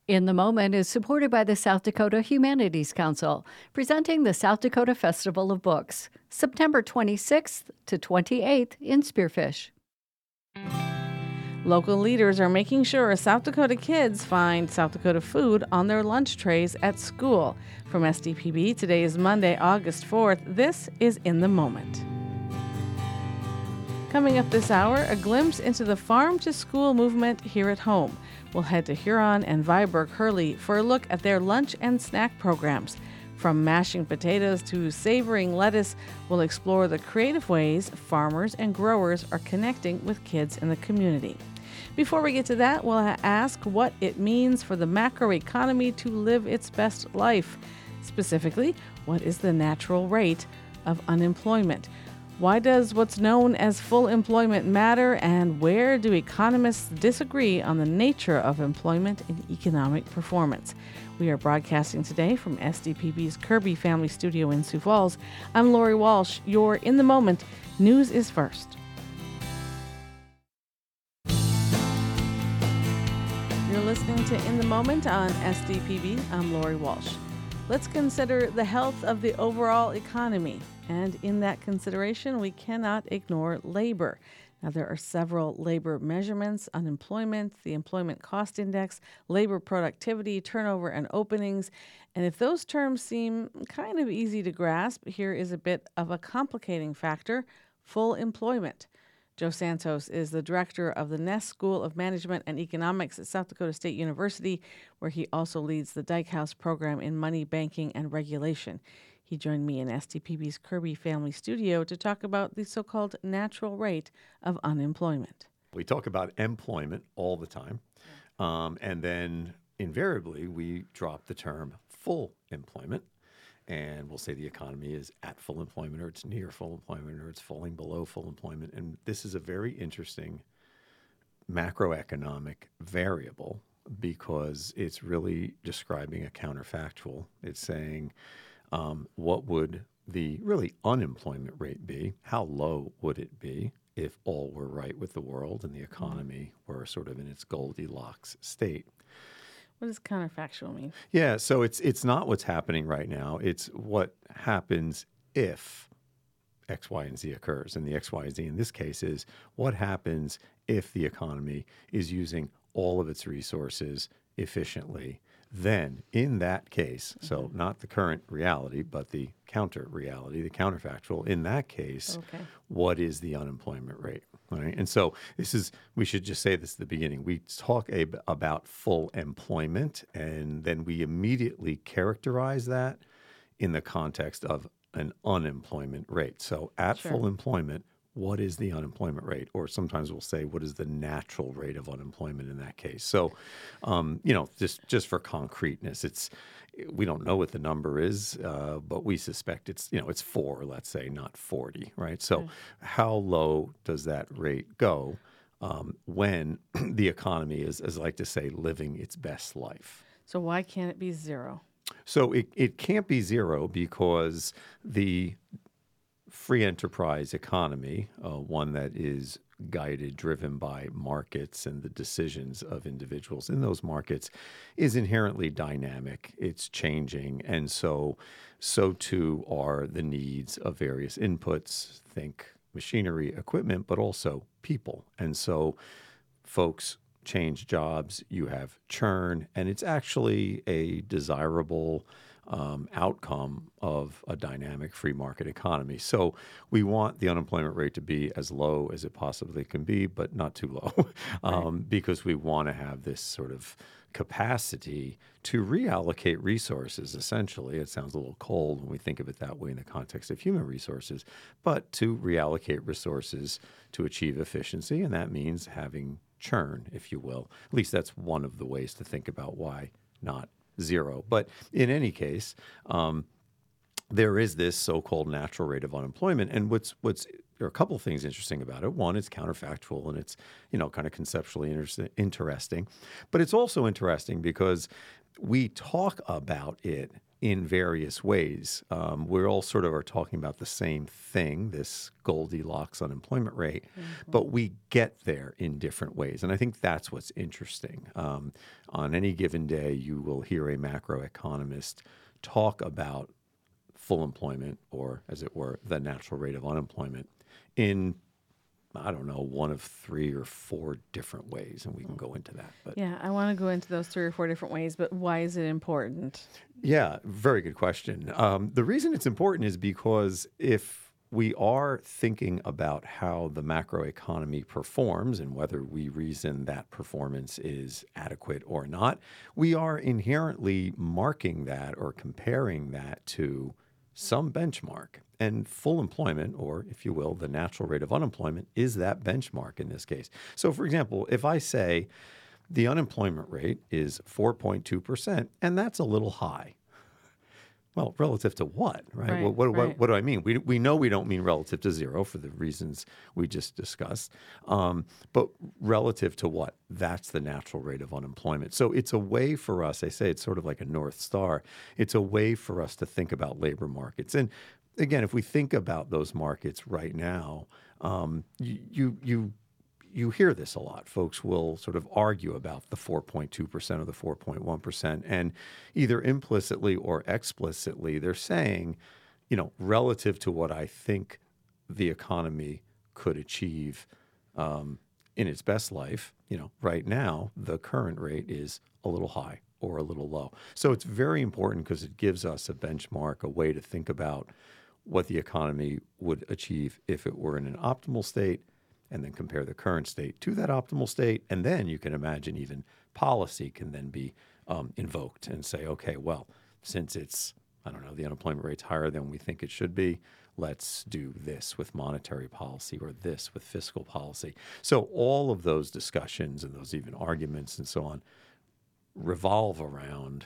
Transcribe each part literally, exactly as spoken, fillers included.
In the Moment is supported by the South Dakota Humanities Council, presenting the South Dakota Festival of Books, September twenty-sixth to twenty-eighth in Spearfish. Local leaders are making sure South Dakota kids find South Dakota food on their lunch trays at school. From S D P B, today is Monday, August fourth. This is In the Moment. Coming up this hour, a glimpse into the farm-to-school movement here at home. We'll head to Huron and Viborg Hurley for a look at their lunch and snack programs. From mashing potatoes to savoring lettuce, we'll explore the creative ways farmers and growers are connecting with kids in the community. Before we get to that, we'll ask what it means for the macroeconomy to live its best life. Specifically, what is the natural rate of unemployment? Why does what's known as full employment matter, and where do economists disagree on the nature of employment and economic performance? We are broadcasting today from S D P B's Kirby Family Studio in Sioux Falls. I'm Lori Walsh. You're In the Moment. News is first. You're listening to In the Moment on S D P B. I'm Lori Walsh. Let's consider the health of the overall economy. And in that consideration, we cannot ignore labor. Now, there are several labor measurements: unemployment, the Employment Cost Index, labor productivity, turnover, and openings. And if those terms seem kind of easy to grasp, here is a bit of a complicating factor: full employment. Joe Santos is the director of the Ness School of Management and Economics at South Dakota State University, where he also leads the Dyke House program in money, banking, and regulation. He joined me in S D P B's Kirby Family Studio to talk about the so-called natural rate of unemployment. We talk about employment all the time, yeah. um, and then invariably we drop the term full employment, and we'll say the economy is at full employment, or it's near full employment, or it's falling below full employment. And this is a very interesting macroeconomic variable because it's really describing a counterfactual. It's saying, Um, what would the really unemployment rate be? How low would it be if all were right with the world and the economy were sort of in its Goldilocks state? What does counterfactual mean? Yeah, so it's it's not what's happening right now. It's what happens if X, Y, and Z occurs. And the X, Y, and Z in this case is what happens if the economy is using all of its resources efficiently. Then, in that case, mm-hmm. so not the current reality, but the counter reality, the counterfactual, in that case, okay. what is the unemployment rate? Right? And so this is, we should just say this at the beginning. We talk a, about full employment, and then we immediately characterize that in the context of an unemployment rate. So at sure. full employment, what is the unemployment rate? Or sometimes we'll say, what is the natural rate of unemployment in that case? So, um, you know, just, just for concreteness, it's we don't know what the number is, uh, but we suspect it's, you know, it's four, let's say, not forty, right? So okay. how low does that rate go um, when the economy is, as I like to say, living its best life? So why can't it be zero? So it, it can't be zero because the free enterprise economy, uh, one that is guided, driven by markets and the decisions of individuals in those markets, is inherently dynamic. It's changing. And so, so too are the needs of various inputs, think machinery, equipment, but also people. And so folks change jobs, you have churn, and it's actually a desirable Um, outcome of a dynamic free market economy. So we want the unemployment rate to be as low as it possibly can be, but not too low, um, right. because we want to have this sort of capacity to reallocate resources, essentially. It sounds a little cold when we think of it that way in the context of human resources, but to reallocate resources to achieve efficiency, and that means having churn, if you will. At least that's one of the ways to think about why not zero. But in any case, um, there is this so-called natural rate of unemployment. And what's what's there are a couple of things interesting about it. One, it's counterfactual and it's, you know, kind of conceptually inter- interesting. But it's also interesting because we talk about it in various ways. Um, we all sort of are talking about the same thing, this Goldilocks unemployment rate, mm-hmm. but we get there in different ways. And I think that's what's interesting. Um, on any given day, you will hear a macroeconomist talk about full employment, or as it were, the natural rate of unemployment in, I don't know, one of three or four different ways, and we can go into that. But yeah, I want to go into those three or four different ways, but why is it important? Yeah, very good question. Um, the reason it's important is because if we are thinking about how the macroeconomy performs and whether we reason that performance is adequate or not, we are inherently marking that or comparing that to some benchmark. And full employment, or if you will, the natural rate of unemployment, is that benchmark in this case. So, for example, if I say the unemployment rate is four point two percent, and that's a little high. Well, relative to what, right? Right, what, what, right. what, what do I mean? We, we know we don't mean relative to zero for the reasons we just discussed. Um, but relative to what? That's the natural rate of unemployment. So it's a way for us, I say it's sort of like a North Star. It's a way for us to think about labor markets. And again, if we think about those markets right now, um, you, you, you You hear this a lot. Folks will sort of argue about the four point two percent or the four point one percent. And either implicitly or explicitly, they're saying, you know, relative to what I think the economy could achieve um, in its best life, you know, right now, the current rate is a little high or a little low. So it's very important because it gives us a benchmark, a way to think about what the economy would achieve if it were in an optimal state, and then compare the current state to that optimal state. And then you can imagine even policy can then be um, invoked and say, okay, well, since it's, I don't know, the unemployment rate's higher than we think it should be, let's do this with monetary policy or this with fiscal policy. So all of those discussions and those even arguments and so on revolve around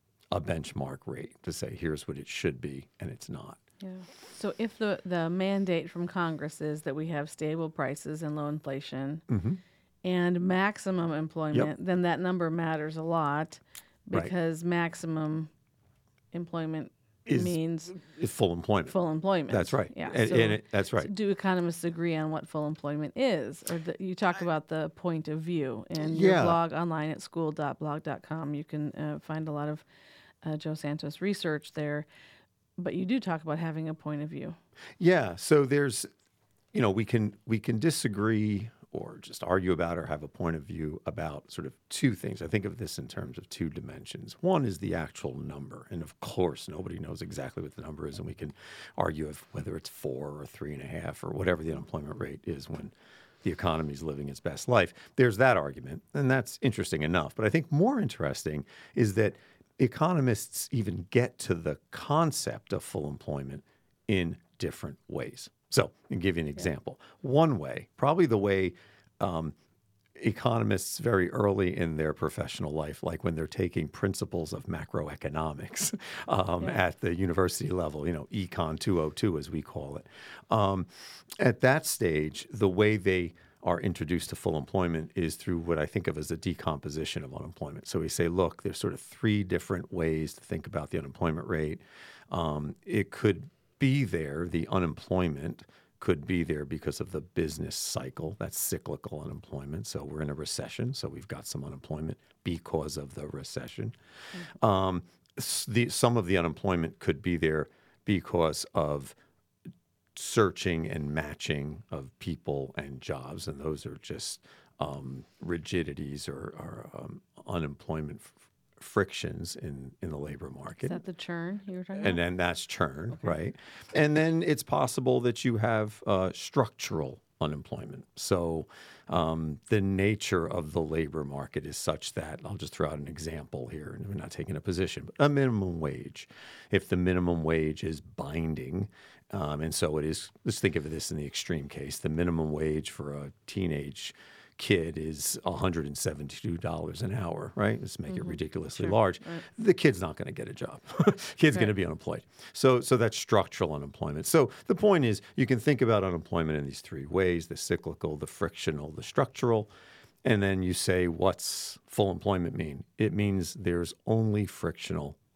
a benchmark rate to say, here's what it should be, and it's not. Yeah. So if the, the mandate from Congress is that we have stable prices and low inflation Mm-hmm. and maximum employment, Yep. then that number matters a lot Right. because maximum employment Is- means It's full employment. full employment. That's right. Yeah. And, so, and it, that's right. so do economists agree on what full employment is? Or the, you talk about the point of view in your Yeah. blog online at school dot blog dot com. You can uh, find a lot of uh, Joe Santos research there. But you do talk about having a point of view. Yeah. So there's, you know, we can we can disagree or just argue about or have a point of view about sort of two things. I think of this in terms of two dimensions. One is the actual number. And of course, nobody knows exactly what the number is. And we can argue if whether it's four or three and a half or whatever the unemployment rate is when the economy is living its best life. There's that argument. And that's interesting enough. But I think more interesting is that economists even get to the concept of full employment in different ways. So, I'll give you an example. Yeah. One way, probably the way um, economists very early in their professional life, like when they're taking principles of macroeconomics um, yeah. at the university level, you know, Econ two oh two as we call it. Um, at that stage, the way they are introduced to full employment is through what I think of as a decomposition of unemployment. So we say, look, there's sort of three different ways to think about the unemployment rate. Um, it could be there, the unemployment could be there because of the business cycle. That's cyclical unemployment. So we're in a recession, so we've got some unemployment because of the recession. Mm-hmm. Um, the, some of the unemployment could be there because of searching and matching of people and jobs, and those are just um, rigidities or, or um, unemployment f- frictions in, in the labor market. Is that the churn you were talking and about? then that's churn, Okay. right? And then it's possible that you have uh, structural unemployment. So um, the nature of the labor market is such that, I'll just throw out an example here, and we're not taking a position, but a minimum wage. If the minimum wage is binding, um, and so it is, let's think of this in the extreme case, the minimum wage for a teenage kid is one hundred seventy-two dollars an hour, right? Let's make mm-hmm. it ridiculously sure. large. Right. The kid's not going to get a job. Kid's right. going to be unemployed. So, so that's structural unemployment. So the point is, you can think about unemployment in these three ways: the cyclical, the frictional, the structural. And then you say, what's full employment mean? It means there's only frictional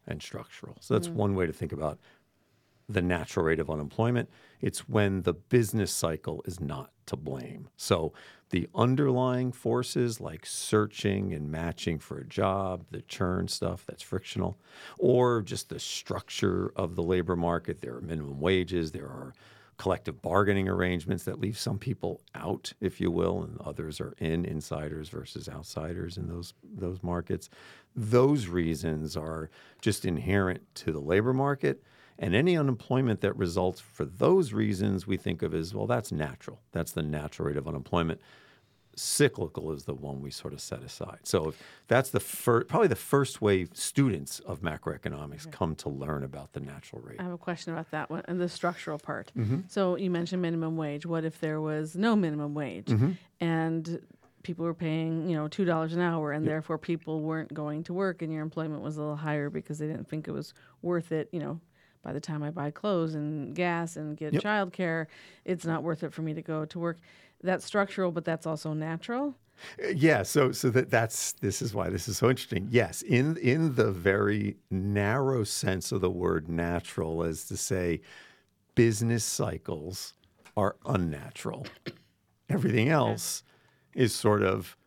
and structural. So that's mm. one way to think about the natural rate of unemployment. It's when the business cycle is not to blame. So the underlying forces like searching and matching for a job, the churn stuff that's frictional, or just the structure of the labor market. There are minimum wages, there are collective bargaining arrangements that leave some people out, if you will, and others are in, insiders versus outsiders in those those markets. Those reasons are just inherent to the labor market. And any unemployment that results for those reasons we think of as, well, that's natural. That's the natural rate of unemployment. Cyclical is the one we sort of set aside. So if that's the first, probably the first way students of macroeconomics okay. come to learn about the natural rate. I have a question about that one and the structural part. Mm-hmm. So you mentioned minimum wage. What if there was no minimum wage mm-hmm. and people were paying, you know, two dollars an hour and yep. therefore people weren't going to work and your employment was a little higher because they didn't think it was worth it, you know? By the time I buy clothes and gas and get yep. childcare, it's not worth it for me to go to work. That's structural, but that's also natural. Yeah. So, so that that's this is why this is so interesting. Yes, in in the very narrow sense of the word natural, as to say, business cycles are unnatural. Everything else okay. is sort of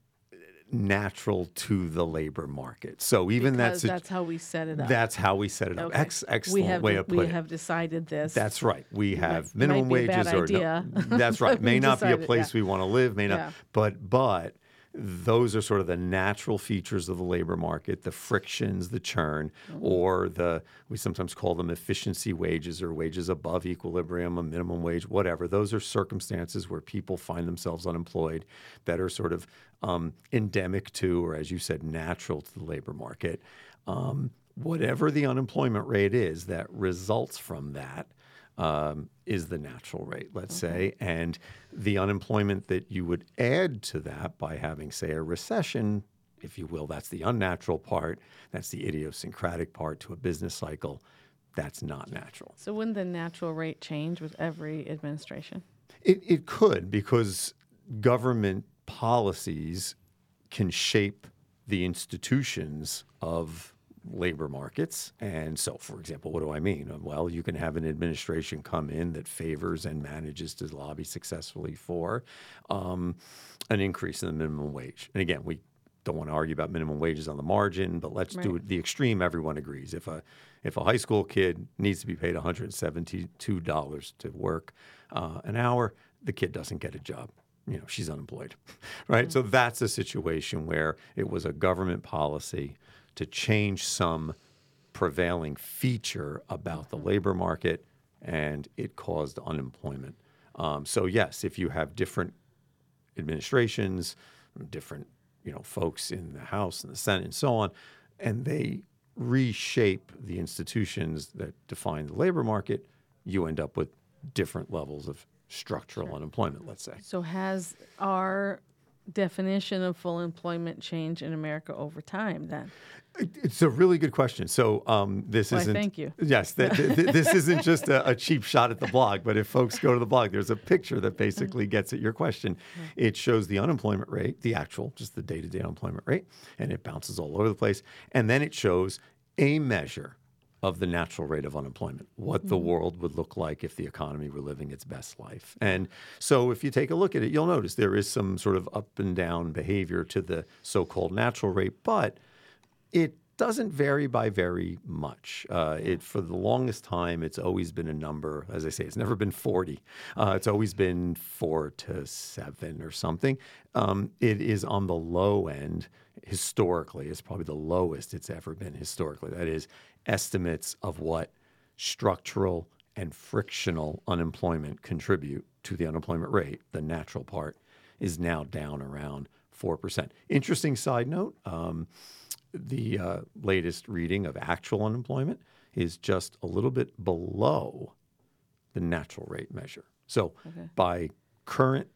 natural to the labor market. So even because that's a, that's how we set it up. That's how we set it up. Okay. Ex- excellent we have way de- of putting we it. We have decided this. That's right. We have might, minimum might be wages a bad or idea. no, that's right. May not decided, be a place yeah. we want to live. May not. Yeah. But but those are sort of the natural features of the labor market, the frictions, the churn, mm-hmm. or the, we sometimes call them efficiency wages or wages above equilibrium, a minimum wage, whatever. Those are circumstances where people find themselves unemployed that are sort of um, endemic to, or as you said, natural to the labor market. Um, whatever the unemployment rate is that results from that, Um, is the natural rate, let's okay. say. And the unemployment that you would add to that by having, say, a recession, if you will, that's the unnatural part. That's the idiosyncratic part to a business cycle. That's not natural. So wouldn't the natural rate change with every administration? It, it could, because government policies can shape the institutions of labor markets. And so, for example, what do I mean? Well, you can have an administration come in that favors and manages to lobby successfully for um, an increase in the minimum wage. And again, we don't want to argue about minimum wages on the margin, but let's right. do it the extreme. Everyone agrees. If a if a high school kid needs to be paid one hundred seventy-two dollars to work uh, an hour, the kid doesn't get a job. You know, she's unemployed, right? Mm-hmm. So that's a situation where it was a government policy to change some prevailing feature about the labor market, and it caused unemployment. Um, so yes, if you have different administrations, different you know folks in the House and the Senate and so on, and they reshape the institutions that define the labor market, you end up with different levels of structural sure. unemployment, let's say. So has our definition of full employment changed in America over time then? It's a really good question. So um, this Why, isn't. Thank you. Yes, th- th- this isn't just a, a cheap shot at the blog. But if folks go to the blog, there's a picture that basically gets at your question. It shows the unemployment rate, the actual, just the day-to-day unemployment rate, and it bounces all over the place. And then it shows a measure of the natural rate of unemployment, what mm-hmm. the world would look like if the economy were living its best life. And so if you take a look at it, you'll notice there is some sort of up and down behavior to the so-called natural rate, but it doesn't vary by very much. Uh, it for the longest time, it's always been a number. As I say, it's never been forty. Uh, it's always been four to seven or something. Um, it is on the low end historically. It's probably the lowest it's ever been historically. That is, estimates of what structural and frictional unemployment contribute to the unemployment rate, the natural part, is now down around four percent. Interesting side note. Um, The uh, latest reading of actual unemployment is just a little bit below the natural rate measure. So okay. by current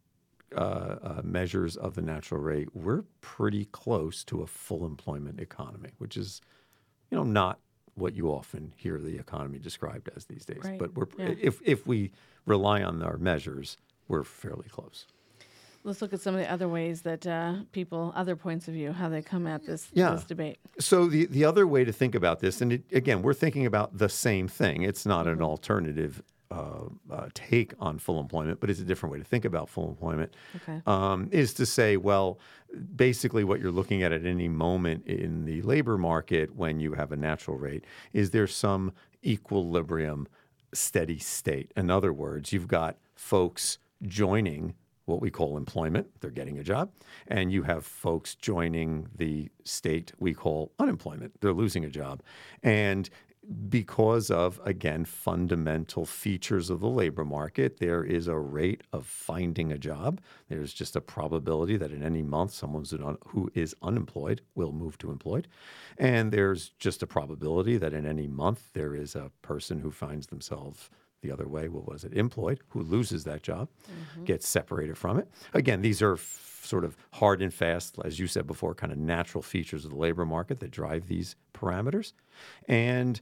uh, uh, measures of the natural rate, we're pretty close to a full employment economy, which is, you know, not what you often hear the economy described as these days. Right. But we're Yeah. if if we rely on our measures, we're fairly close. let's look at some of the other ways that uh, people, other points of view, how they come at this, Yeah. this debate. So the, the other way to think about this, and it, again, we're thinking about the same thing. It's not an alternative uh, uh, take on full employment, but it's a different way to think about full employment, Okay. um, is to say, well, basically what you're looking at at any moment in the labor market when you have a natural rate is there some equilibrium, steady state. In other words, you've got folks joining what we call employment, they're getting a job, and you have folks joining the state we call unemployment, they're losing a job. And because of, again, fundamental features of the labor market, there is a rate of finding a job. There's just a probability that in any month someone who is unemployed will move to employed. And there's just a probability that in any month there is a person who finds themselves the other way, what was it, employed, who loses that job, mm-hmm. gets separated from it. Again, these are f- sort of hard and fast, as you said before, kind of natural features of the labor market that drive these parameters. And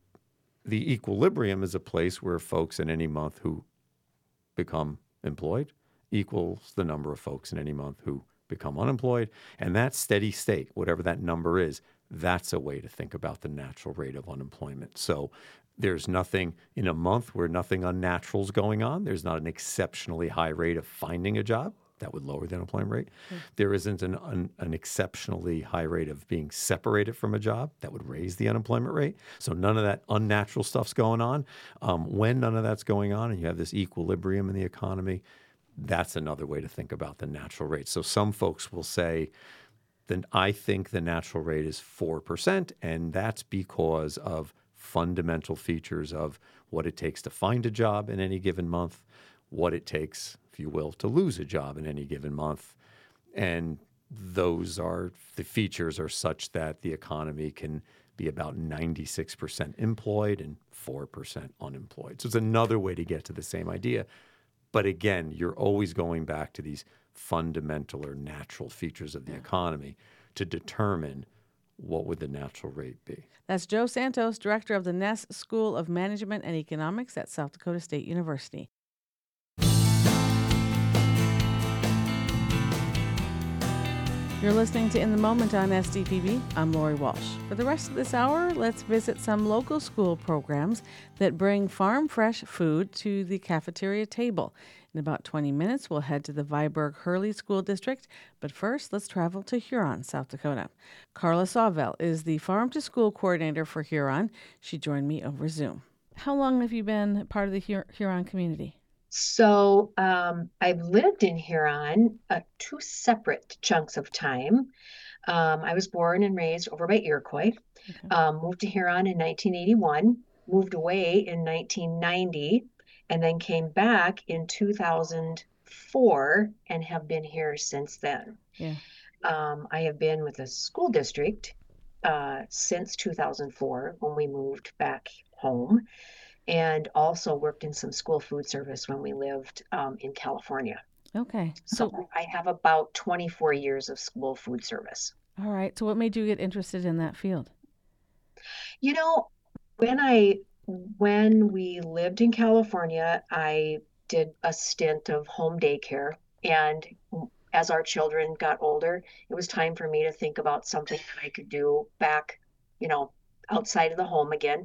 the equilibrium is a place where folks in any month who become employed equals the number of folks in any month who become unemployed. And that steady state, whatever that number is, that's a way to think about the natural rate of unemployment. So there's nothing in a month where nothing unnatural is going on. There's not an exceptionally high rate of finding a job. That would lower the unemployment rate. Mm. There isn't an, an, an exceptionally high rate of being separated from a job. That would raise the unemployment rate. So none of that unnatural stuff's going on. Um, when none of that's going on and you have this equilibrium in the economy, that's another way to think about the natural rate. So some folks will say, then I think the natural rate is four percent, and that's because of fundamental features of what it takes to find a job in any given month, what it takes, if you will, to lose a job in any given month. And those are, the features are such that the economy can be about ninety-six percent employed and four percent unemployed. So it's another way to get to the same idea. But again, you're always going back to these fundamental or natural features of the economy to determine what would the natural rate be. That's Joe Santos, director of the Ness School of Management and Economics at South Dakota State University. You're listening to In the Moment on S D P B. I'm Lori Walsh. For the rest of this hour, let's visit some local school programs that bring farm-fresh food to the cafeteria table. In about twenty minutes, we'll head to the Viborg-Hurley School District. But first, let's travel to Huron, South Dakota. Carla Sawvell is the farm-to-school coordinator for Huron. She joined me over Zoom. How long have you been part of the Hur- Huron community? So um, I've lived in Huron uh, two separate chunks of time. Um, I was born and raised over by Iroquois, okay. um, moved to Huron in nineteen eighty-one, moved away in nineteen ninety, and then came back in two thousand four and have been here since then. Yeah. Um, I have been with the school district uh, since two thousand four when we moved back home, and also worked in some school food service when we lived um, in California. Okay. So, so I have about twenty-four years of school food service. All right. So what made you get interested in that field? You know, when I when we lived in California, I did a stint of home daycare. And as our children got older, it was time for me to think about something that I could do back, you know, outside of the home again,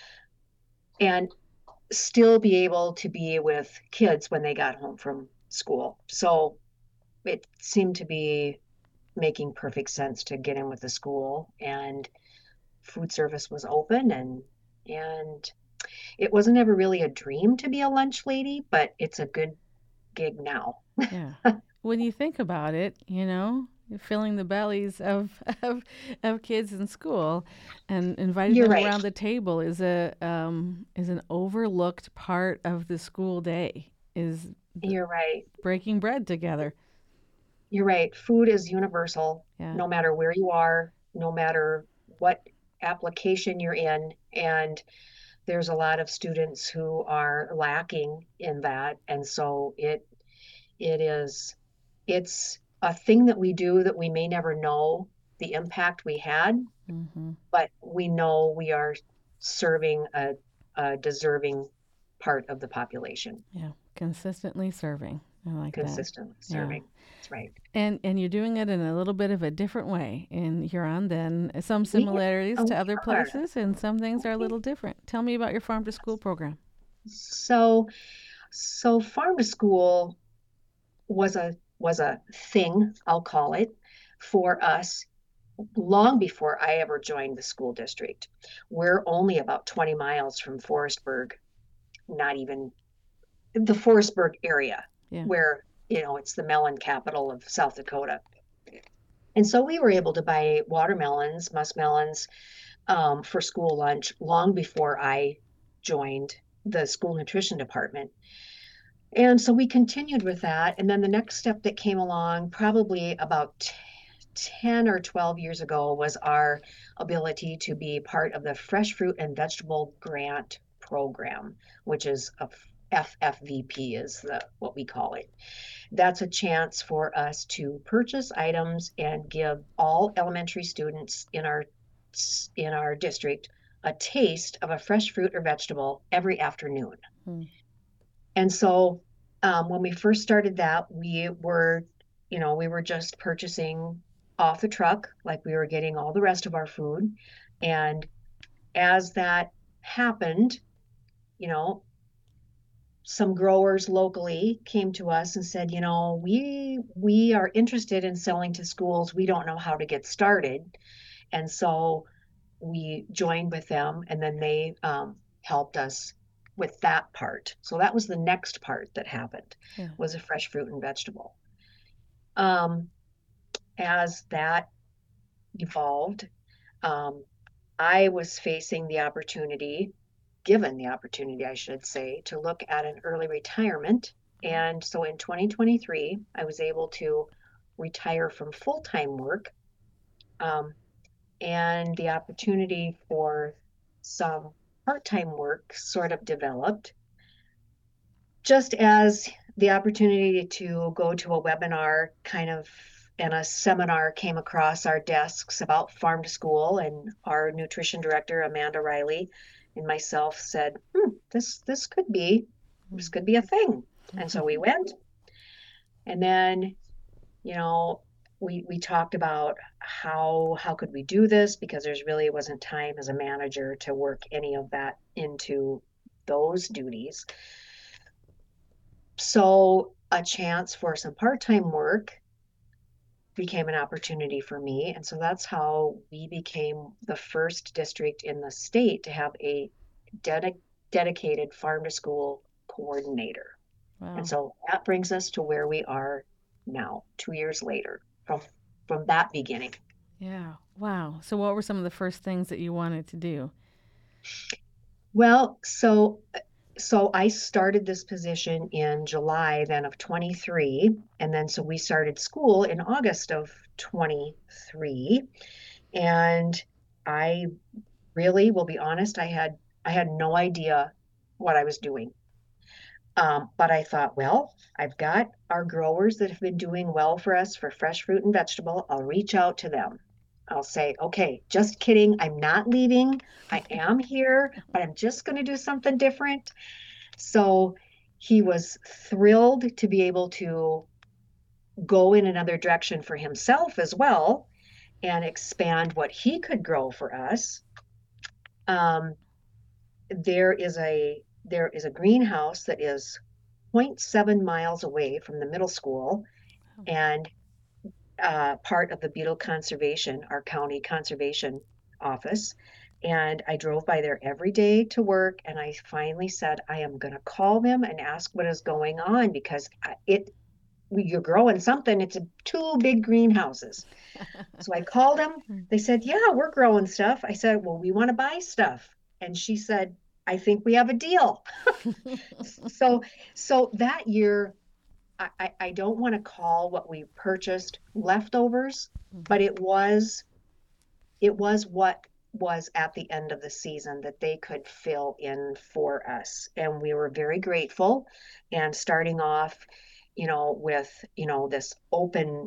and still be able to be with kids when they got home from school. So it seemed to be making perfect sense to get in with the school, and food service was open, and and it wasn't ever really a dream to be a lunch lady, but it's a good gig now. Yeah. When you think about it, you know, filling the bellies of, of of kids in school and inviting You're them right. around the table is a um, is an overlooked part of the school day. Is You're right. Breaking bread together. You're right. Food is universal, yeah. no matter where you are, no matter what application you're in, and there's a lot of students who are lacking in that, and so it it is it's a thing that we do that we may never know the impact we had, mm-hmm. but we know we are serving a, a deserving part of the population. Yeah, consistently serving. I like consistently that. serving. Yeah. That's right. And and you're doing it in a little bit of a different way in Huron than some We similarities oh, to we other are. places, and some things are a Okay. little different. Tell me about your farm to school program. So, so farm to school was a was a thing, I'll call it, for us long before I ever joined the school district. We're only about twenty miles from Forestburg, not even the Forestburg area, Yeah. where, you know, it's the melon capital of South Dakota. And so we were able to buy watermelons, muskmelons, um, for school lunch long before I joined the school nutrition department. And so we continued with that. And then the next step that came along, probably about ten or twelve years ago, was our ability to be part of the Fresh Fruit and Vegetable Grant Program, which is a F F V P is the what we call it. That's a chance for us to purchase items and give all elementary students in our in our district a taste of a fresh fruit or vegetable every afternoon. Hmm. And so um, when we first started that, we were, you know, we were just purchasing off the truck, like we were getting all the rest of our food. And as that happened, you know, some growers locally came to us and said, you know, we we are interested in selling to schools. We don't know how to get started. And so we joined with them, and then they um, helped us with that part. So that was the next part that happened, Yeah. was a fresh fruit and vegetable. Um, as that evolved, um, I was facing the opportunity, given the opportunity, I should say, to look at an early retirement. And so in twenty twenty-three, I was able to retire from full-time work. Um, and the opportunity for some part-time work sort of developed, just as the opportunity to go to a webinar kind of and a seminar came across our desks about farm to school, and our nutrition director, Amanda Riley, and myself said, hmm, this this could be this could be a thing. And so we went, and then, you know, we we talked about how how could we do this, because there's really wasn't time as a manager to work any of that into those duties. So a chance for some part-time work became an opportunity for me. And so that's how we became the first district in the state to have a ded- dedicated farm to school coordinator. Wow. And so that brings us to where we are now, two years later from from that beginning. Yeah. Wow. So what were some of the first things that you wanted to do? Well, so so I started this position in July then of twenty-three, and then so we started school in August of twenty-three, and I really will be honest, I had I had no idea what I was doing. Um, but I thought, well, I've got our growers that have been doing well for us for fresh fruit and vegetable. I'll reach out to them. I'll say, okay, just kidding. I'm not leaving. I am here, but I'm just going to do something different. So he was thrilled to be able to go in another direction for himself as well and expand what he could grow for us. Um, there is a there is a greenhouse that is zero point seven miles away from the middle school, and uh, part of the Beetle Conservation, our county conservation office. And I drove by there every day to work, and I finally said, I am going to call them and ask what is going on, because it you're growing something. It's a, two big greenhouses. So I called them. They said, yeah, we're growing stuff. I said, well, we want to buy stuff. And she said, I think we have a deal. so so that year, I, I don't want to call what we purchased leftovers, but it was it was what was at the end of the season that they could fill in for us. And we were very grateful. And starting off, you know, with, you know, this open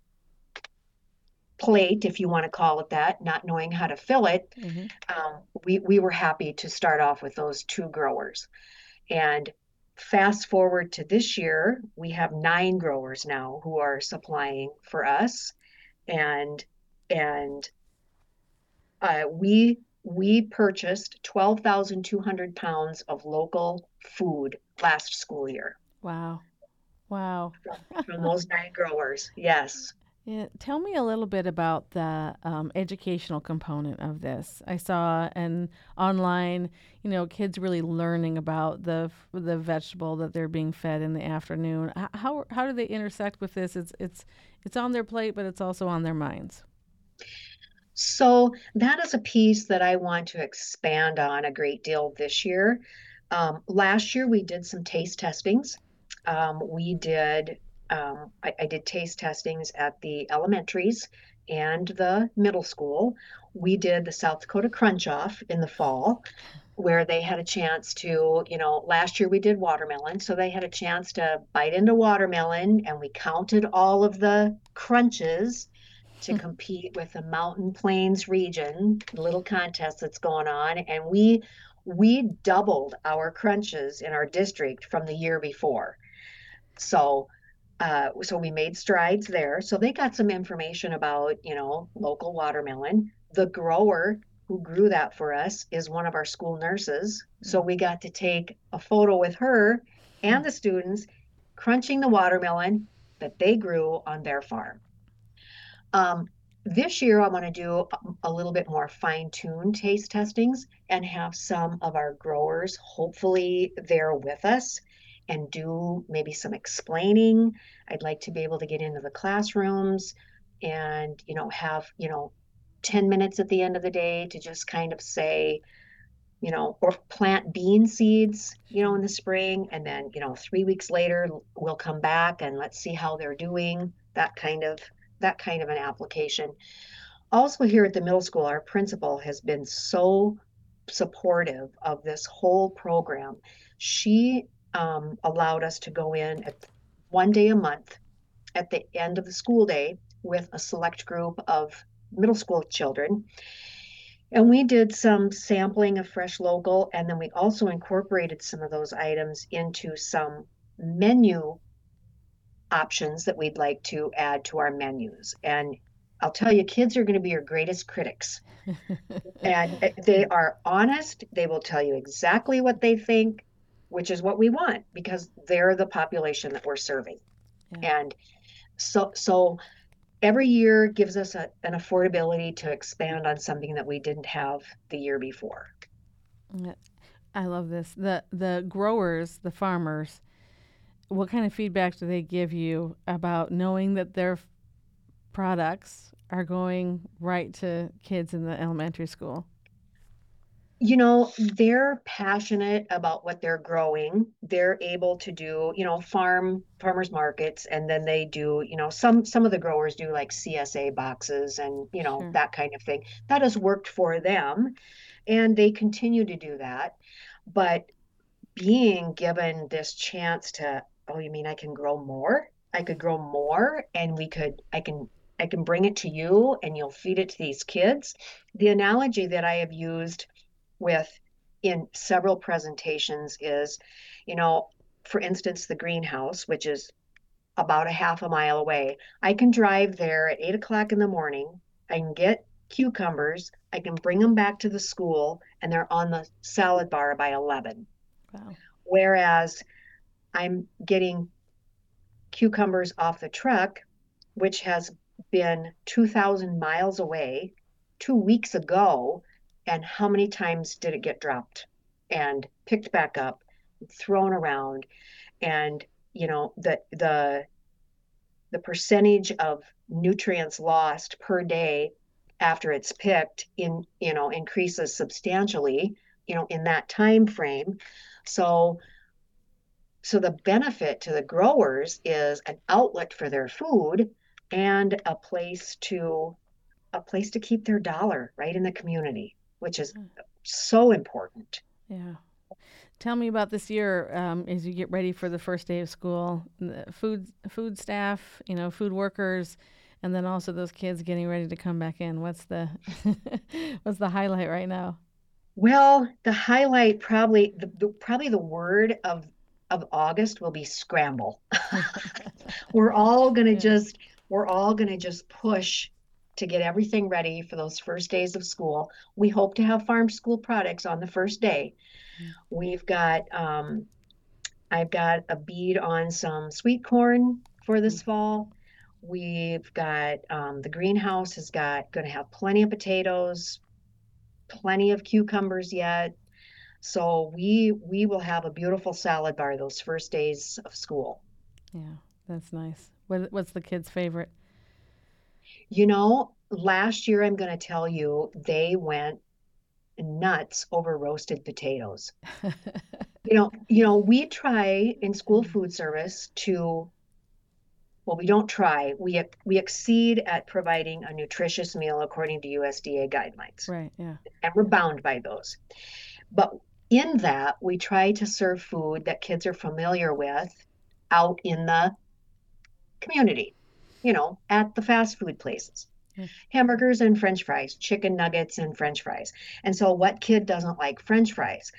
plate, if you want to call it that, not knowing how to fill it, Mm-hmm. um, we, we were happy to start off with those two growers. And fast forward to this year, we have nine growers now who are supplying for us, and and uh, we we purchased twelve thousand two hundred pounds of local food last school year Wow. Wow. from, from those nine growers. Yes. Yeah, tell me a little bit about the um, educational component of this. I saw an online, you know, kids really learning about the the vegetable that they're being fed in the afternoon. H- How how do they intersect with this? It's it's it's on their plate, but it's also on their minds. So that is a piece that I want to expand on a great deal this year. Um, last year we did some taste testings. Um, we did um, I, I did taste testings at the elementaries and the middle school. We did the South Dakota Crunch Off in the fall, where they had a chance to, you know, last year we did watermelon, so they had a chance to bite into watermelon, and we counted all of the crunches to compete with the Mountain Plains region, the little contest that's going on, and we we doubled our crunches in our district from the year before. So uh, so we made strides there. So they got some information about, you know, local watermelon. The grower who grew that for us is one of our school nurses. So we got to take a photo with her and the students crunching the watermelon that they grew on their farm. Um, this year, I want to do a, a little bit more fine-tuned taste testings and have some of our growers hopefully there with us and do maybe some explaining. I'd like to be able to get into the classrooms and, you know, have, you know, ten minutes at the end of the day to just kind of say, you know, or plant bean seeds, you know, in the spring. And then, you know, three weeks later, we'll come back and let's see how they're doing, that kind of that kind of an application. Also here at the middle school, our principal has been so supportive of this whole program. She um, allowed us to go in at one day a month at the end of the school day with a select group of middle school children. And we did some sampling of fresh local, and then we also incorporated some of those items into some menu options that we'd like to add to our menus. And I'll tell you, kids are going to be your greatest critics. And they are honest. They will tell you exactly what they think, which is what we want because they're the population that we're serving. Yeah. And so, so every year gives us a, an affordability to expand on something that we didn't have the year before. I love this. The the growers, the farmers, what kind of feedback do they give you about knowing that their f- products are going right to kids in the elementary school? You know, they're passionate about what they're growing. They're able to do, you know, farm farmers markets, and then they do, you know, some some of the growers do like C S A boxes and, you know, sure. that kind of thing. That has worked for them, and they continue to do that. But being given this chance to, oh, you mean I can grow more? I could grow more, and we could, I can, I can bring it to you, and you'll feed it to these kids. The analogy that I have used with in several presentations is, you know, for instance, the greenhouse, which is about a half a mile away. I can drive there at eight o'clock in the morning. I can get cucumbers. I can bring them back to the school, and they're on the salad bar by eleven. Wow. Whereas I'm getting cucumbers off the truck, which has been two thousand miles away two weeks ago. And how many times did it get dropped and picked back up, thrown around? And, you know, the the the percentage of nutrients lost per day after it's picked in, you know, increases substantially, you know, in that time frame. So so the benefit to the growers is an outlet for their food and a place to a place to keep their dollar right in the community, which is so important. Yeah. Tell me about this year um, as you get ready for the first day of school, the food food staff, you know, food workers, and then also those kids getting ready to come back in. What's the what's the highlight right now? Well, the highlight probably the, the probably the word of of August will be scramble. We're all going to Yeah. just, we're all going to just push to get everything ready for those first days of school. We hope to have farm school products on the first day. Mm. We've got, um, I've got a bead on some sweet corn for this fall. We've got, um, the greenhouse has got, going to have plenty of potatoes, plenty of cucumbers yet. So we we will have a beautiful salad bar those first days of school. Yeah, that's nice. What, what's the kids' favorite? You know, last year I'm going to tell you they went nuts over roasted potatoes. You know, you know, we try in school food service to, well, we don't try. We we exceed at providing a nutritious meal according to U S D A guidelines, Right, yeah. and we're bound by those. But in that, we try to serve food that kids are familiar with out in the community, you know, at the fast food places. Yeah. Hamburgers and French fries, chicken nuggets and French fries. And so, what kid doesn't like French fries?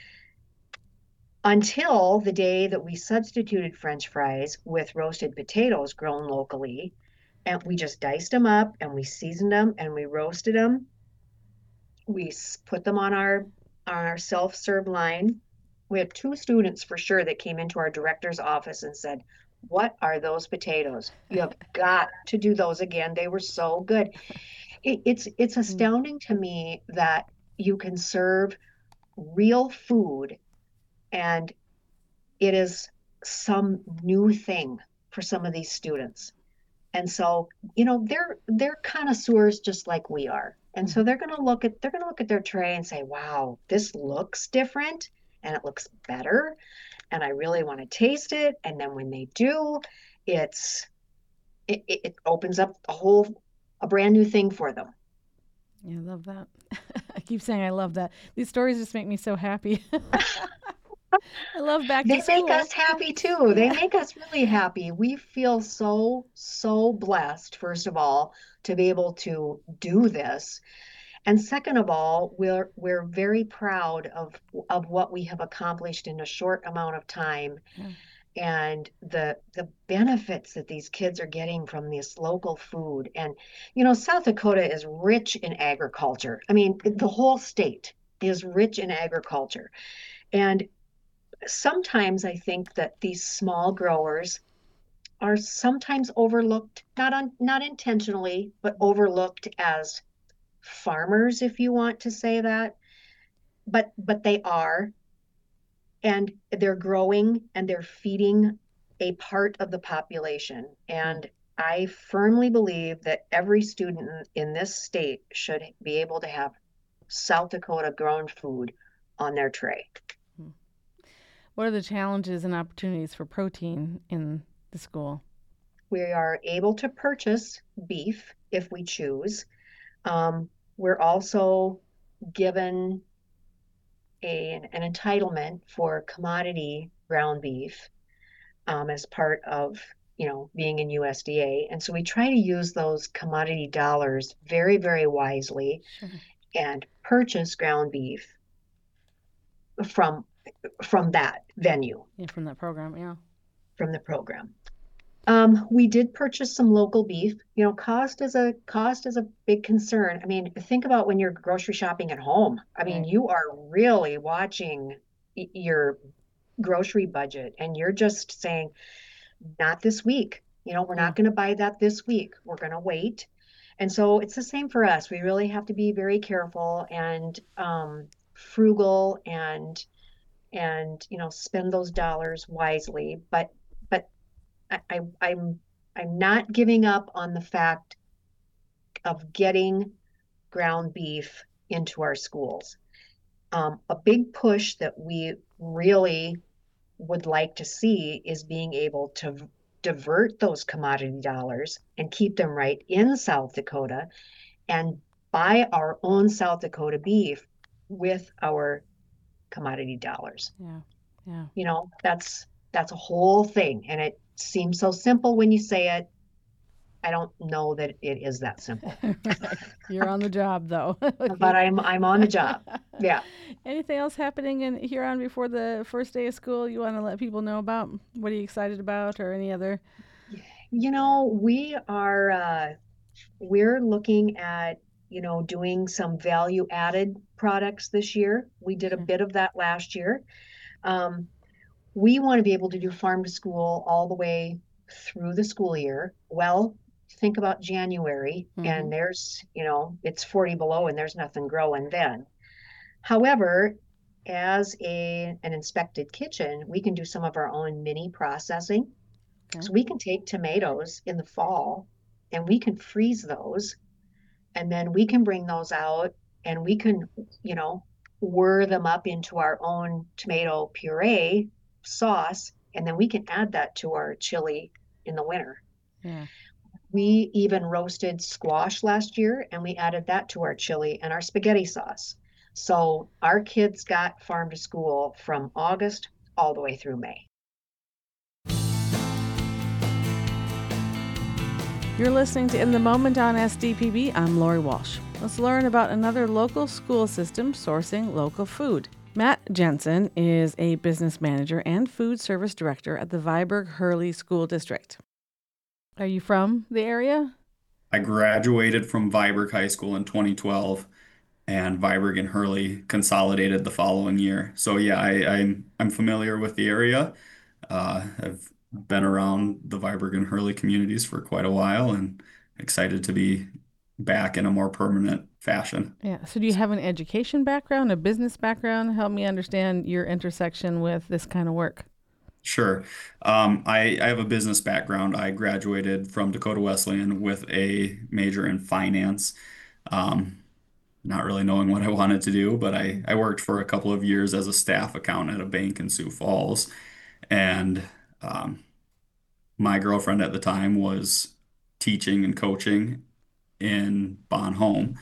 Until the day that we substituted French fries with roasted potatoes grown locally, and we just diced them up and we seasoned them and we roasted them. We s- put them on our on our self-serve line. We had two students for sure that came into our director's office and said, "What are those potatoes? You have got to do those again. They were so good." It, it's it's astounding to me that you can serve real food and it is some new thing for some of these students. And so, you know, they're they're connoisseurs just like we are. And so they're going to look at they're going to look at their tray and say, "Wow, this looks different and it looks better and I really want to taste it." And then when they do, it's it, it it opens up a whole a brand new thing for them. Yeah, I love that. I keep saying I love that. These stories just make me so happy. I love back They to school. make us happy too. They make us really happy. We feel so, so blessed, first of all, to be able to do this. And second of all, we're we're very proud of of what we have accomplished in a short amount of time Yeah. and the the benefits that these kids are getting from this local food. And you know, South Dakota is rich in agriculture. I mean, the whole state is rich in agriculture. And sometimes I think that these small growers are sometimes overlooked, not on not intentionally, but overlooked as farmers, if you want to say that. But but they are, and they're growing and they're feeding a part of the population. And I firmly believe that every student in this state should be able to have South Dakota grown food on their tray. What are the challenges and opportunities for protein in the school? We are able to purchase beef if we choose. Um, we're also given a, an entitlement for commodity ground beef um, as part of, you know, being in U S D A. And so we try to use those commodity dollars very, very wisely Sure. and purchase ground beef from from that venue, Yeah, from that program, yeah. from the program. Um, we did purchase some local beef. You know, cost is a cost is a big concern. I mean, think about when you're grocery shopping at home. I mean, Right. you are really watching y- your grocery budget and you're just saying, not this week. You know, we're Yeah. not going to buy that this week. We're going to wait. And so it's the same for us. We really have to be very careful and um, frugal and and you know spend those dollars wisely. But but I, I I'm I'm not giving up on the fact of getting ground beef into our schools. Um, a big push that we really would like to see is being able to v- divert those commodity dollars and keep them right in South Dakota and buy our own South Dakota beef with our commodity dollars. Yeah. Yeah. You know, that's that's a whole thing, and it seems so simple when you say it. I don't know that it is that simple, Right. You're on the job though. but I'm I'm on the job. Yeah. Anything else happening in Huron before the first day of school you want to let people know about? What are you excited about, or any other? You know, we are uh, we're looking at, you know, doing some value added products this year. We did a Okay. bit of that last year. Um, we want to be able to do farm to school all the way through the school year. Well, think about January Mm-hmm. and there's, you know, it's forty below and there's nothing growing then. However, as a an inspected kitchen, we can do some of our own mini processing. Okay. So we can take tomatoes in the fall and we can freeze those, and then we can bring those out and we can, you know, whir them up into our own tomato puree sauce, and then we can add that to our chili in the winter. Yeah. We even roasted squash last year and we added that to our chili and our spaghetti sauce. So our kids got farm to school from August all the way through May. You're listening to In the Moment on S D P B. I'm Lori Walsh. Let's learn about another local school system sourcing local food. Matt Jensen is a business manager and food service director at the Viborg Hurley School District. Are you from the area? I graduated from Viborg High School in twenty twelve, and Viborg and Hurley consolidated the following year. So yeah, I, I'm I'm familiar with the area. Uh, I've been around the Viborg and Hurley communities for quite a while, and excited to be back in a more permanent fashion. Yeah. So do you have an education background, a business background? Help me understand your intersection with this kind of work. Sure. Um, I, I have a business background. I graduated from Dakota Wesleyan with a major in finance. Um, not really knowing what I wanted to do, but I, I worked for a couple of years as a staff accountant at a bank in Sioux Falls. And um, my girlfriend at the time was teaching and coaching in Bon Home.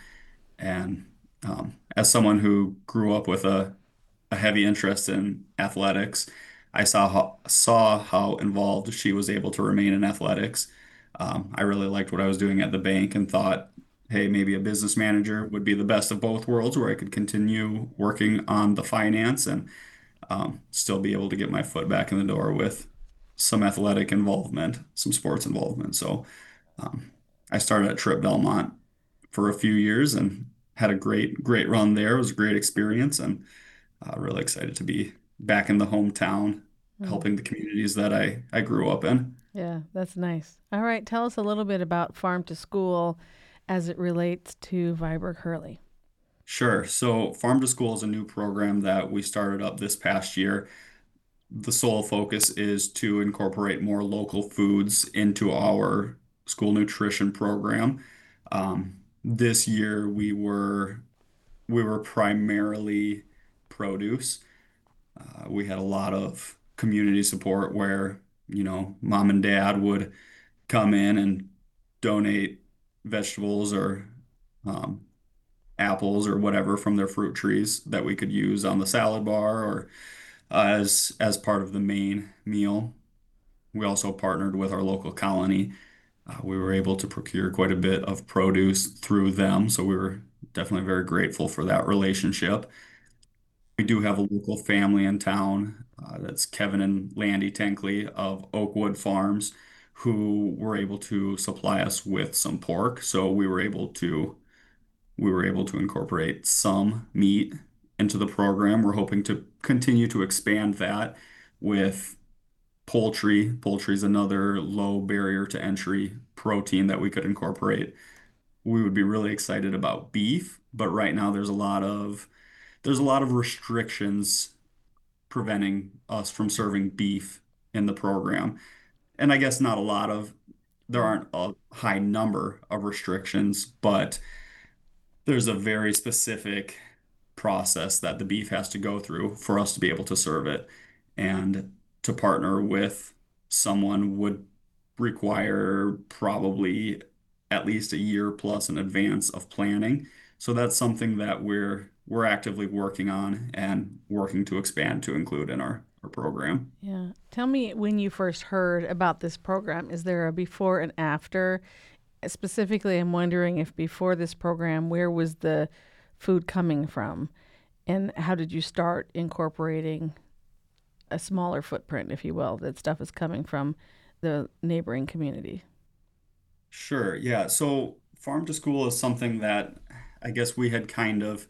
And um, as someone who grew up with a, a heavy interest in athletics, I saw how, saw how involved she was able to remain in athletics. Um, I really liked what I was doing at the bank and thought, hey, maybe a business manager would be the best of both worlds, where I could continue working on the finance and um, still be able to get my foot back in the door with some athletic involvement, some sports involvement. So um, I started at Trip Belmont for a few years and had a great, great run there. It was a great experience, and uh, really excited to be back in the hometown, helping the communities that I, I grew up in. Yeah, that's nice. All right, tell us a little bit about Farm to School as it relates to Viborg Hurley. Sure. So Farm to School is a new program that we started up this past year. The sole focus is to incorporate more local foods into our school nutrition program. Um, this year we were we were primarily produce. Uh, we had a lot of community support where, you know, mom and dad would come in and donate vegetables or um, apples or whatever from their fruit trees that we could use on the salad bar or uh, as as part of the main meal. We also partnered with our local colony. Uh, we were able to procure quite a bit of produce through them, so we were definitely very grateful for that relationship. We do have a local family in town. Uh, that's Kevin and Landy Tankley of Oakwood Farms, who were able to supply us with some pork. So we were able to we were able to incorporate some meat into the program. We're hoping to continue to expand that with poultry. Poultry is another low barrier to entry protein that we could incorporate. We would be really excited about beef, but right now there's a lot of there's a lot of restrictions preventing us from serving beef in the program. And I guess not a lot of, there aren't a high number of restrictions, but there's a very specific process that the beef has to go through for us to be able to serve it. And to partner with someone would require probably at least a year plus in advance of planning. So that's something that we're we're actively working on and working to expand to include in our, our program. Yeah. Tell me, when you first heard about this program, is there a before and after? Specifically, I'm wondering if before this program, where was the food coming from? And how did you start incorporating a smaller footprint, if you will, that stuff is coming from the neighboring community? Sure. Yeah. So farm to school is something that I guess we had kind of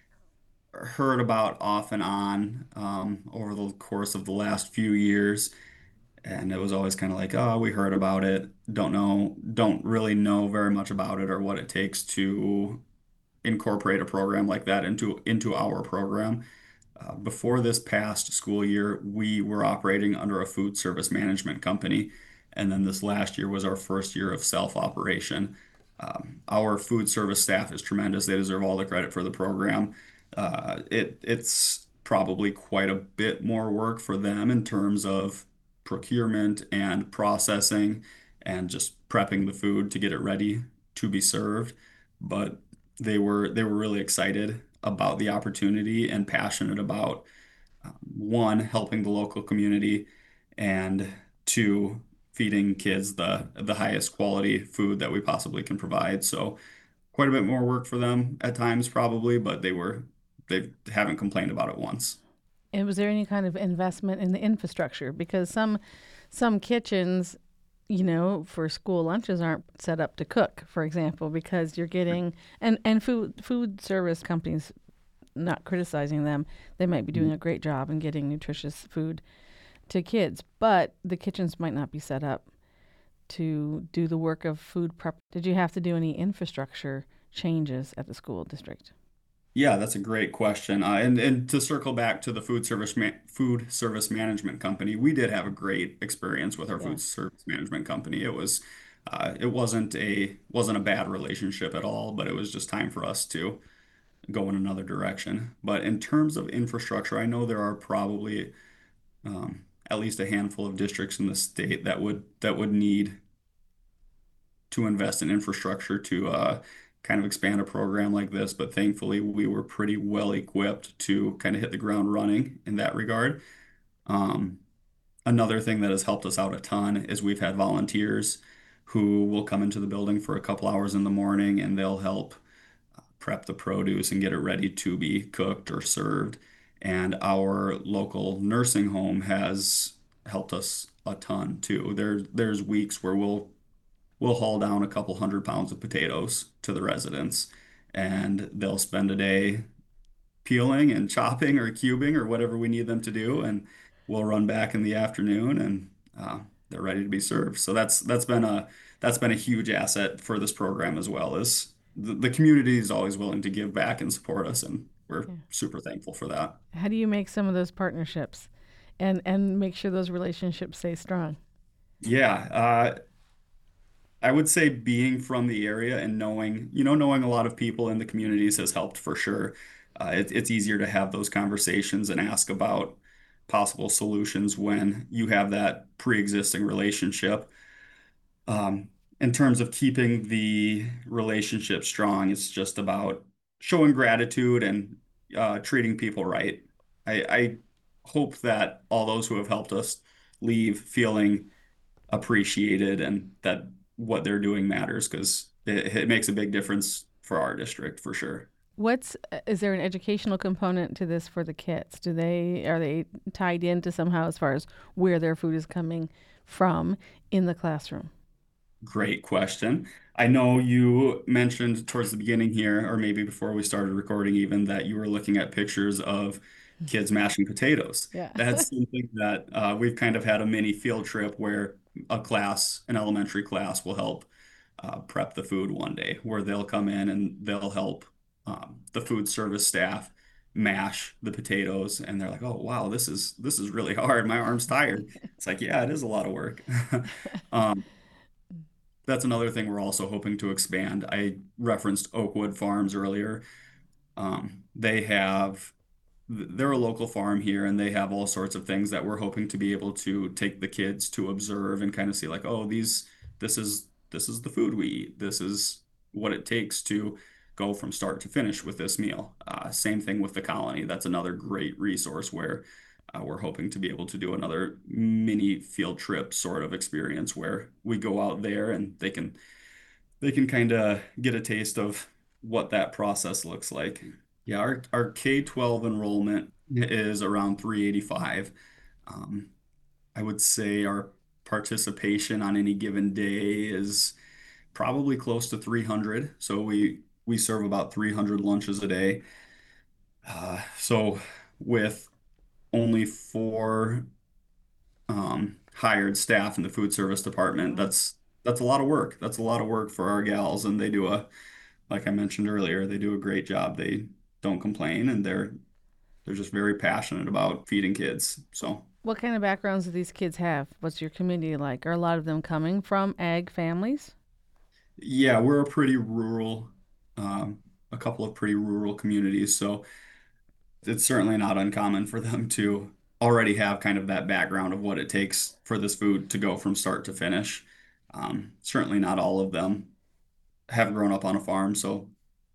heard about off and on um, over the course of the last few years. And it was always kind of like, oh, we heard about it. Don't know, don't really know very much about it or what it takes to incorporate a program like that into into our program. Uh, before this past school year, we were operating under a food service management company, and then this last year was our first year of self-operation. Um, our food service staff is tremendous. They deserve all the credit for the program. Uh, it it's probably quite a bit more work for them in terms of procurement and processing and just prepping the food to get it ready to be served. But they were they were really excited about the opportunity and passionate about um, one, helping the local community, and two, feeding kids the the highest quality food that we possibly can provide. So quite a bit more work for them at times probably, but they were they haven't complained about it once. And was there any kind of investment in the infrastructure? Because some some kitchens, you know, for school lunches aren't set up to cook, for example, because you're getting and and food food service companies, not criticizing them, they might be doing a great job in getting nutritious food to kids, but the kitchens might not be set up to do the work of food prep. Did you have to do any infrastructure changes at the school district? Yeah, that's a great question. Uh, and and to circle back to the food service ma food service management company, we did have a great experience with our Yeah. food service management company. It was uh, it wasn't a wasn't a bad relationship at all, but it was just time for us to go in another direction. But in terms of infrastructure, I know there are probably um, at least a handful of districts in the state that would that would need to invest in infrastructure to uh, kind of expand a program like this. But thankfully, we were pretty well equipped to kind of hit the ground running in that regard. Um, Another thing that has helped us out a ton is we've had volunteers who will come into the building for a couple hours in the morning and they'll help prep the produce and get it ready to be cooked or served. And our local nursing home has helped us a ton too. There, there's weeks where we'll we'll haul down a couple hundred pounds of potatoes to the residents, and they'll spend a day peeling and chopping or cubing or whatever we need them to do, and we'll run back in the afternoon, and uh, they're ready to be served. So that's that's been a that's been a huge asset for this program as well as the, the community is always willing to give back and support us, and we're Yeah. super thankful for that. How do you make some of those partnerships and and make sure those relationships stay strong? Yeah, uh, I would say being from the area and knowing, you know, knowing a lot of people in the communities has helped for sure. Uh, it, it's easier to have those conversations and ask about possible solutions when you have that pre-existing relationship. Um, in terms of keeping the relationship strong, it's just about showing gratitude and uh, treating people right. I, I hope that all those who have helped us leave feeling appreciated and that what they're doing matters because it, it makes a big difference for our district for sure. What's uh, is there an educational component to this for the kids? Do they are they tied into somehow as far as where their food is coming from in the classroom? Great question. I know you mentioned towards the beginning here, or maybe before we started recording, even that you were looking at pictures of kids mashing potatoes. Yeah. That's something that uh, we've kind of had a mini field trip where a class, an elementary class, will help uh, prep the food one day, where they'll come in and they'll help um, the food service staff mash the potatoes, and they're like, "Oh, wow, this is this is really hard. My arm's tired." It's like, yeah, it is a lot of work. Um, that's another thing we're also hoping to expand. I referenced Oakwood Farms earlier. Um, they have, they're a local farm here and they have all sorts of things that we're hoping to be able to take the kids to observe and kind of see like, oh, these, this is, this is the food we eat. This is what it takes to go from start to finish with this meal. Uh, same thing with the colony. That's another great resource where uh, we're hoping to be able to do another mini field trip sort of experience where we go out there and they can they can kind of get a taste of what that process looks like. Yeah, our, our K twelve enrollment is around three eighty-five. Um, I would say our participation on any given day is probably close to three hundred. So we we serve about three hundred lunches a day. Uh, so with only four um, hired staff in the food service department, that's that's a lot of work. That's a lot of work for our gals, and they do a, like I mentioned earlier, they do a great job. They don't complain, and they're they're just very passionate about feeding kids. So What kind of backgrounds do these kids have? What's your community like? Are a lot of them coming from ag families? yeah, we're a pretty rural, um, a couple of pretty rural communities. So it's certainly not uncommon for them to already have kind of that background of what it takes for this food to go from start to finish. Um, certainly not all of them have grown up on a farm, so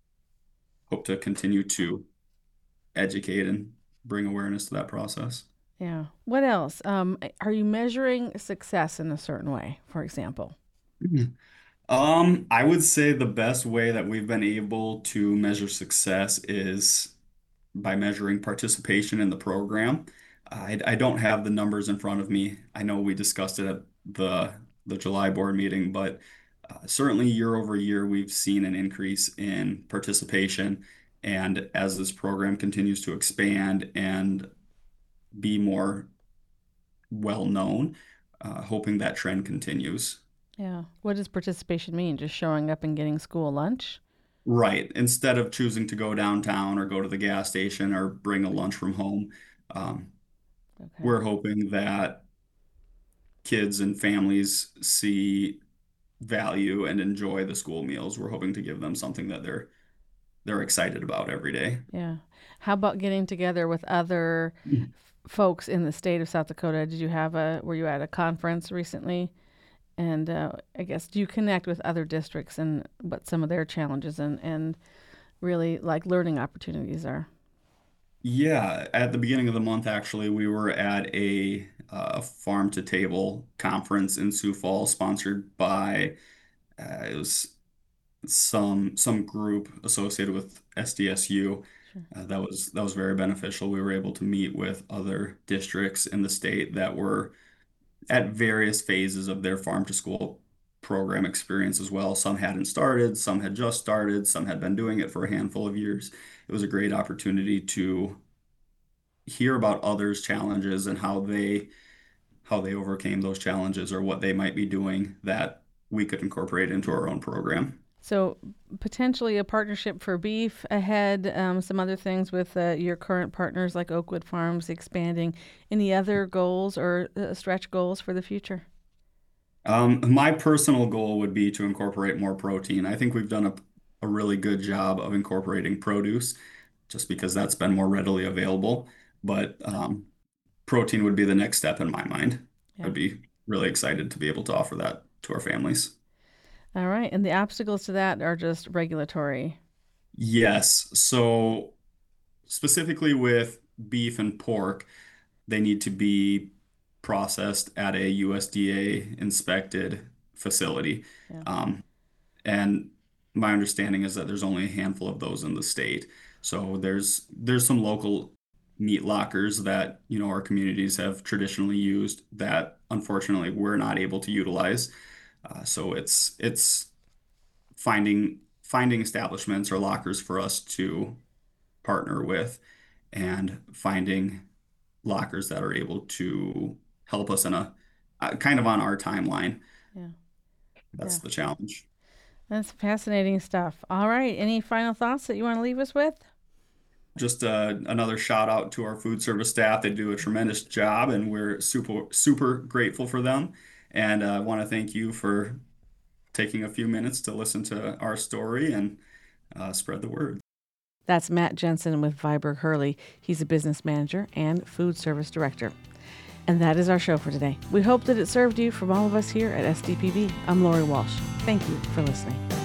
hope to continue to educate and bring awareness to that process. Yeah. What else? Um, are you measuring success in a certain way, for example? Mhm. Um, I would say the best way that we've been able to measure success is by measuring participation in the program. I, I don't have the numbers in front of me. I know we discussed it at the the July board meeting, but uh, certainly year over year, we've seen an increase in participation. And as this program continues to expand and be more well known, uh, hoping that trend continues. Yeah. What does participation mean? Just showing up and getting school lunch? Right. Instead of choosing to go downtown or go to the gas station or bring a lunch from home, um, Okay. we're hoping that kids and families see value and enjoy the school meals. We're hoping to give them something that they're they're excited about every day. Yeah. How about getting together with other Mhm. f- folks in the state of South Dakota? Did you have a, were you at a conference recently? And uh, I guess, do you connect with other districts and what some of their challenges and, and really like learning opportunities are? Yeah, at the beginning of the month, actually, we were at a uh, farm to table conference in Sioux Falls, sponsored by uh, it was some some group associated with S D S U. Sure. Uh, that was that was very beneficial. We were able to meet with other districts in the state that were at various phases of their farm to school program experience as well. Some hadn't started, some had just started, some had been doing it for a handful of years. It was a great opportunity to hear about others' challenges and how they how they overcame those challenges or what they might be doing that we could incorporate into our own program. So potentially a partnership for beef ahead, um, some other things with uh, your current partners like Oakwood Farms expanding. Any other goals or uh, stretch goals for the future? Um, my personal goal would be to incorporate more protein. I think we've done a, a really good job of incorporating produce just because that's been more readily available. But um, protein would be the next step in my mind. Yeah. I'd be really excited to be able to offer that to our families. All right. And the obstacles to that are just regulatory. Yes. So specifically with beef and pork, they need to be processed at a U S D A inspected facility. Yeah. Um, and my understanding is that there's only a handful of those in the state. So there's there's some local meat lockers that, you know, our communities have traditionally used that unfortunately we're not able to utilize. Uh, so it's it's finding finding establishments or lockers for us to partner with and finding lockers that are able to help us in a uh, kind of on our timeline. Yeah. That's Yeah. the challenge. That's fascinating stuff. All right. Any final thoughts that you want to leave us with? Just uh, another shout out to our food service staff. They do a tremendous job, and we're super super grateful for them. And I uh, want to thank you for taking a few minutes to listen to our story and uh, spread the word. That's Matt Jensen with Viborg Hurley. He's a business manager and food service director. And that is our show for today. We hope that it served you. From all of us here at S D P B, I'm Lori Walsh. Thank you for listening.